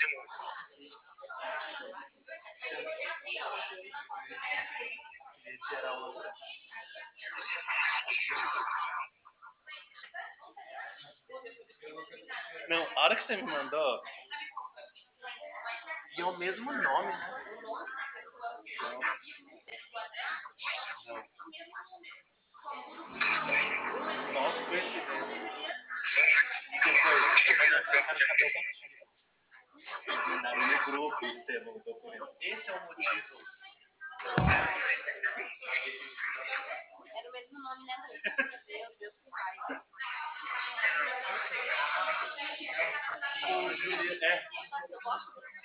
Queria tirar outra. Não, a hora que você me mandou. E é o mesmo nome, né? Nossa, coincidência. E depois, eu mandei assim, eu quero saber o motivo. Mandaram no grupo, Estevam, o documento. Esse é o motivo. Era o mesmo nome, né? Meu Deus, que raiva. O Júlio, é.